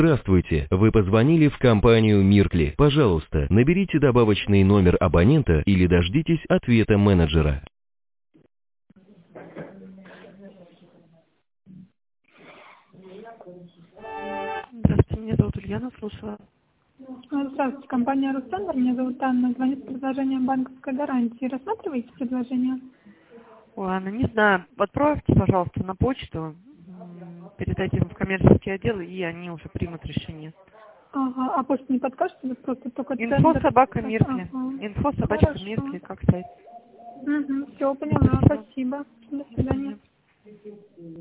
Здравствуйте, вы позвонили в компанию Миркли. Пожалуйста, наберите добавочный номер абонента или дождитесь ответа менеджера. Здравствуйте, меня зовут Ульяна, слушаю. Здравствуйте, компания «Рустандер». Меня зовут Анна. Звоню с предложением банковской гарантии. Рассматриваете предложение? Ой, Анна, не знаю, отправьте, пожалуйста, на почту, передайте им в коммерческий отдел, и они уже примут решение. Ага, а почту не подскажете? Просто только Инфо центр. собака Миркли. Ага. Инфо собачка Хорошо. Миркли, как сайт. Угу, все, поняла. Спасибо. До свидания.